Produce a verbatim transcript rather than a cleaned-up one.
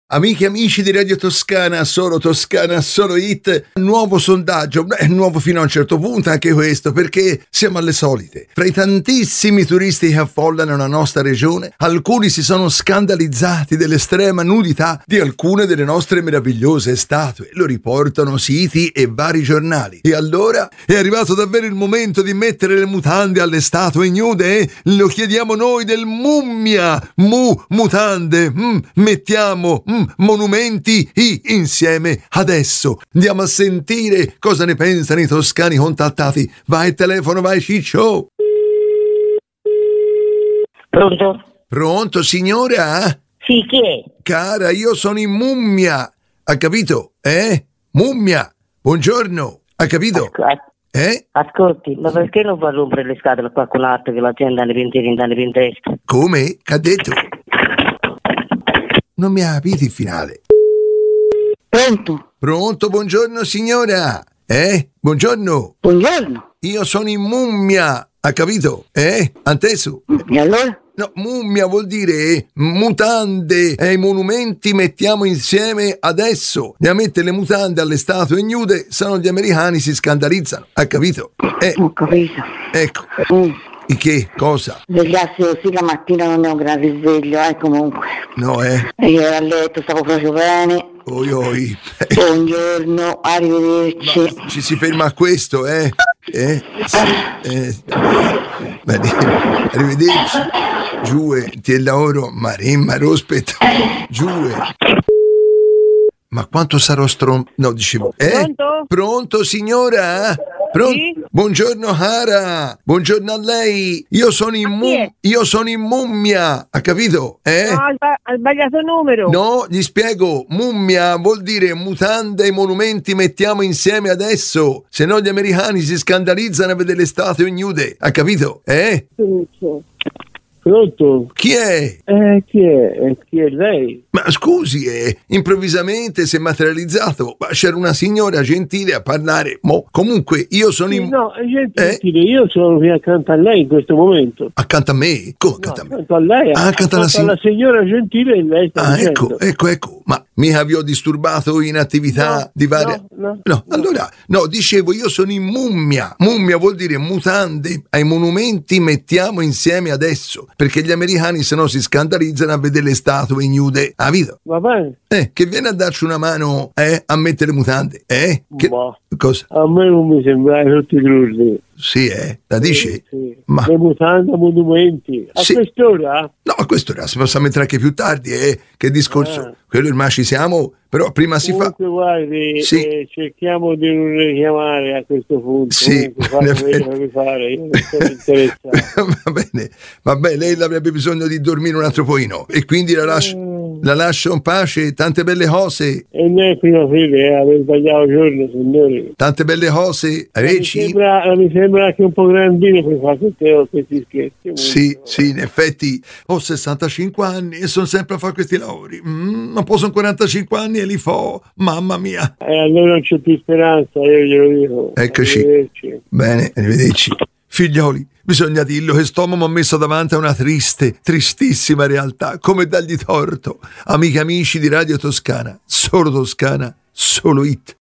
Amiche e amici di Radio Toscana, solo Toscana, solo Hit, nuovo sondaggio, beh, nuovo fino a un certo punto anche questo, perché siamo alle solite. Fra i tantissimi turisti che affollano la nostra regione, alcuni si sono scandalizzati dell'estrema nudità di alcune delle nostre meravigliose statue, lo riportano siti e vari giornali. E allora è arrivato davvero il momento di mettere le mutande alle statue nude? Eh? Lo chiediamo noi del Mummia, mu, mutande, mm, mettiamo... Mm, monumenti i insieme adesso. Andiamo a sentire cosa ne pensano i toscani contattati. Vai telefono, vai Ciccio. Pronto? Pronto signora? Sì, chi è? Cara, io sono in Mummia. Ha capito? Eh? Mummia. Buongiorno. Ha capito? Asc- Eh? Ascolti, ma perché non fa rompere le scatole a qualcun altro che la gente ha nei pensieri in in testa? Come? Che ha detto? Non mi ha capito il finale. Pronto? Pronto, buongiorno signora. Eh? Buongiorno. Buongiorno. Io sono in Mummia. Ha capito? Eh? Anteso? E allora? No, mummia vuol dire mutande e i monumenti mettiamo insieme adesso. Ne mette le mutande alle statue nude, se no gli americani si scandalizzano. Ha capito? Eh, Ho capito. ecco. Mm. E che? Cosa? Svegliarsi così la mattina non è un gran risveglio, eh, comunque. No, eh? Io ero a letto, stavo proprio bene. Oi, oi. Buongiorno, arrivederci. Ma ci si ferma a questo, eh? Eh? Sì, eh. Bene. Arrivederci. Giù, ti lavoro, Maremma, rospetta. Giù. Ma quanto sarò strom... No, dicevo... Eh? Pronto? Pronto, signora? Pronto? Sì? Buongiorno, Cara. Buongiorno a lei. Io sono in, Ma chi mum... è? Io sono in Mummia. Ha capito? Eh? No, ha sba- ha sbagliato numero. No, gli spiego. Mummia vuol dire mutande e monumenti mettiamo insieme adesso. Se no gli americani si scandalizzano a vedere le statue nude. Ha capito? Eh? Pronto? Chi è? Eh, chi è? Eh, chi è lei? Ma scusi, eh, improvvisamente si è materializzato. Ma c'era una signora gentile a parlare. Mo, comunque, io sono in... No, è gentile, io sono qui accanto a lei in questo momento. Accanto a me? Come No, accanto a me? accanto a lei, Ah, accanto alla accanto alla sig- signora gentile e lei sta Ah, dicendo. ecco, ecco, ecco. Ma mica vi ho disturbato in attività No, di varie... no, no, no. allora, no, dicevo, io sono in Mummia. Mummia vuol dire mutande ai monumenti mettiamo insieme adesso. Perché gli americani se no si scandalizzano a vedere le statue nude. Ha capito? Va bene? Eh, che viene a darci una mano, eh, a mettere mutande, eh? Che... Boh. Cosa? A me non mi sembra tutti crudi. Sì, eh? La dici? Sì. Ma... Le mutande, monumenti. A Sì. quest'ora? No, a quest'ora si possa mettere anche più tardi, eh? Che discorso? Ah. Quello ormai ci siamo, però prima si fa... Comunque guardi, Sì. eh, cerchiamo di non richiamare a questo punto. Sì, Comunque fate in quello che vi fare, io non sono interessato. Va bene, vabbè, lei avrebbe bisogno di dormire un altro pochino e quindi la lascio, Mm. la lascio in pace, tante belle cose, E non è prima fine, eh, aver sbagliato giorno, signori. tante belle cose, Mi reci. sembra, mi sembra anche un po' grandino per fare questi, questi scherzi. Sì, sì, in effetti ho sessantacinque anni e sono sempre a fare questi lavori. Mm, ma poi sono quarantacinque anni e li fo, mamma mia. E eh, allora non c'è più speranza, io glielo dico. Eccoci. Arrivederci. Bene, arrivederci. Figlioli, bisogna dirlo che Stomo mi ha messo davanti a una triste, tristissima realtà. Come dargli torto? Amiche e amici di Radio Toscana, solo Toscana, solo Hit.